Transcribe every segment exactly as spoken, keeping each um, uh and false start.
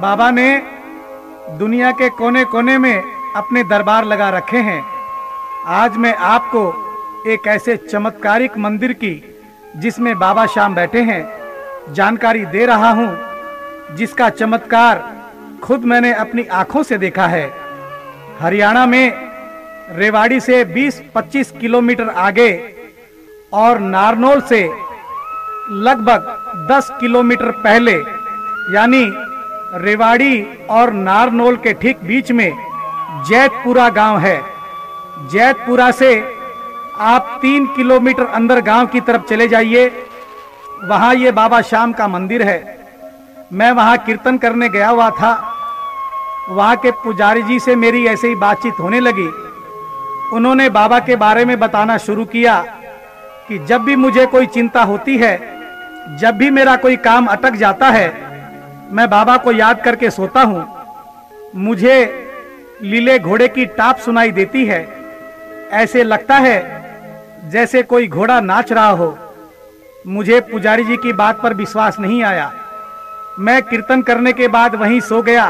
बाबा ने दुनिया के कोने कोने में अपने दरबार लगा रखे हैं। आज मैं आपको एक ऐसे चमत्कारिक मंदिर की, जिसमें बाबा श्याम बैठे हैं, जानकारी दे रहा हूं, जिसका चमत्कार खुद मैंने अपनी आंखों से देखा है। हरियाणा में रेवाड़ी से बीस पच्चीस किलोमीटर आगे और नारनौल से लगभग दस किलोमीटर पहले, यानी रेवाड़ी और नारनौल के ठीक बीच में जैतपुरा गांव है। जैतपुरा से आप तीन किलोमीटर अंदर गांव की तरफ चले जाइए, वहां ये बाबा श्याम का मंदिर है। मैं वहां कीर्तन करने गया हुआ था। वहां के पुजारी जी से मेरी ऐसे ही बातचीत होने लगी। उन्होंने बाबा के बारे में बताना शुरू किया कि जब भी मुझे कोई चिंता होती है, जब भी मेरा कोई काम अटक जाता है, मैं बाबा को याद करके सोता हूं। मुझे लीले घोड़े की टाप सुनाई देती है। ऐसे लगता है जैसे कोई घोड़ा नाच रहा हो। मुझे पुजारी जी की बात पर विश्वास नहीं आया। मैं कीर्तन करने के बाद वहीं सो गया।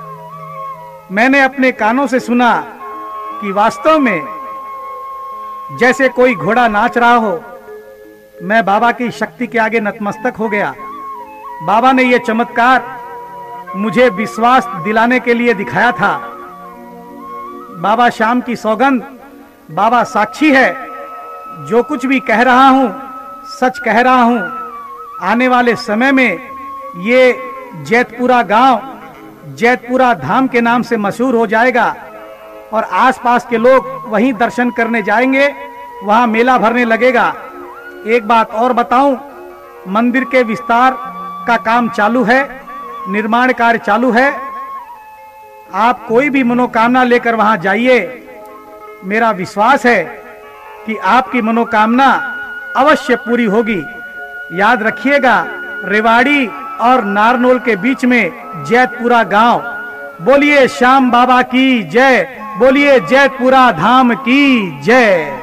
मैंने अपने कानों से सुना कि वास्तव में जैसे कोई घोड़ा नाच रहा हो। मैं बाबा की शक्ति के आगे नतमस्तक हो गया। बाबा ने यह चमत्कार मुझे विश्वास दिलाने के लिए दिखाया था। बाबा श्याम की सौगंध, बाबा साक्षी है, जो कुछ भी कह रहा हूं सच कह रहा हूं। आने वाले समय में ये जैतपुरा गांव जैतपुरा धाम के नाम से मशहूर हो जाएगा और आसपास के लोग वहीं दर्शन करने जाएंगे, वहां मेला भरने लगेगा। एक बात और बताऊं, मंदिर के विस्तार का काम चालू है, निर्माण कार्य चालू है। आप कोई भी मनोकामना लेकर वहां जाइए। मेरा विश्वास है कि आपकी मनोकामना अवश्य पूरी होगी। याद रखिएगा, रेवाड़ी और नारनौल के बीच में जैतपुरा गांव। बोलिए श्याम बाबा की जय, बोलिए जैतपुरा धाम की जय।